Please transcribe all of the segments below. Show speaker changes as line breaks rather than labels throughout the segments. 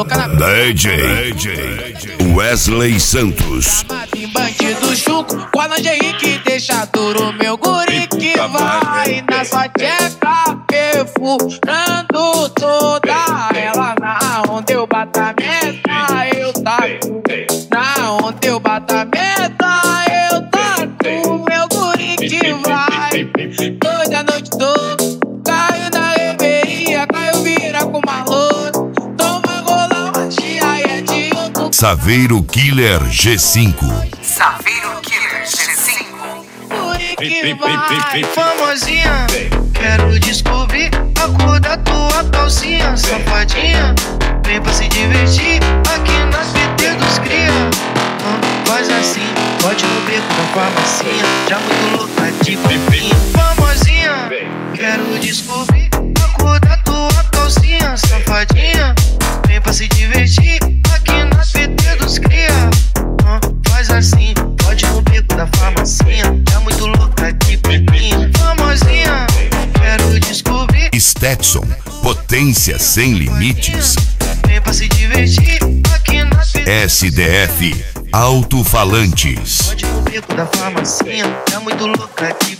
louca na
DJ Wesley Santos.
Tem bandido chuco, com a lingerie que deixa duro. Meu guri que vai na sua tcheca, perfurando toda ela. Na onde eu bato a meta, eu taco. Na onde eu bato a meta, eu taco. Meu guri que vai toda a noite toda. Caiu na reveria, caiu vira com maluco. Toma rola, magia e é de outro.
Saveiro Killer G5.
Saveiro Killer G5.
Que vai.
Famosinha, quero descobrir a cor da tua calcinha. Safadinha, vem pra se divertir aqui nas PT dos cria. Faz assim, pode no beco da farmacinha. Já muito louca de pepinho. Famosinha, quero descobrir a cor da tua calcinha. Safadinha, vem pra se divertir aqui nas PT dos cria. Faz assim, pode no beco da farmacinha. Já muito louca de pepinho. Famosinha, quero descobrir.
Stetson, potência sem limites.
Vem pra se divertir aqui na
SDF, alto-falantes.
pode no beco da farmacinha. Já muito louca de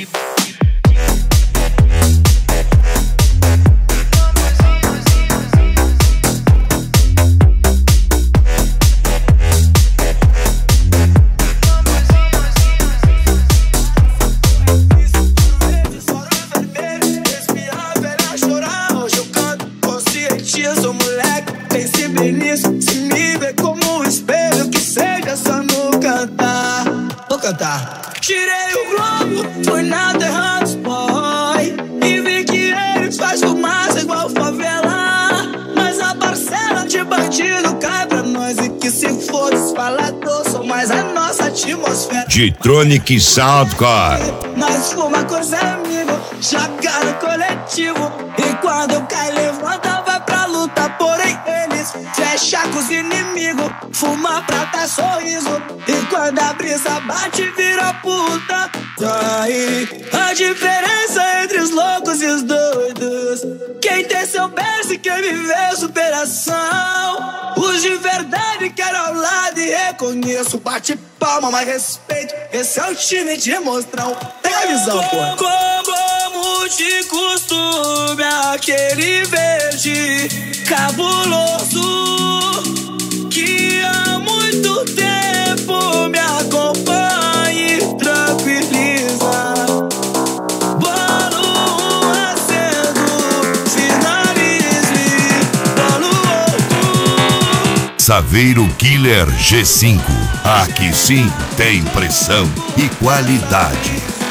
Sou moleque, pense bem nisso. Se me vê como um espelho, que seja só no cantar. Vou cantar. Tirei o globo, fui na terra dos boy e vi que eles faz fumaça igual favela. Mas a parcela de bandido cai pra nós. E que se for desfalador, sou mais a nossa atmosfera.
G-Tronic Soundcore.
Nós fuma com os amigos, joga no coletivo. E quando eu caio, levanta, vai pra luta. Porém eles fecham com os inimigos, fuma pra dar sorriso. E quando a brisa bate, vira puta. Daí a diferença entre os loucos e os doidos. Quem tem seu berço e quem viveu superação. Os de verdade quero ao lado e reconheço. Bate palma, mais respeito. Esse é o time de mostrão. Tem a visão, porra. Como de costume, aquele verde cabuloso que há muito tempo me acompanha e tranquiliza. Bolo acendo, finalize, bolo outro.
Saveiro Killer G5. Aqui sim tem pressão e qualidade.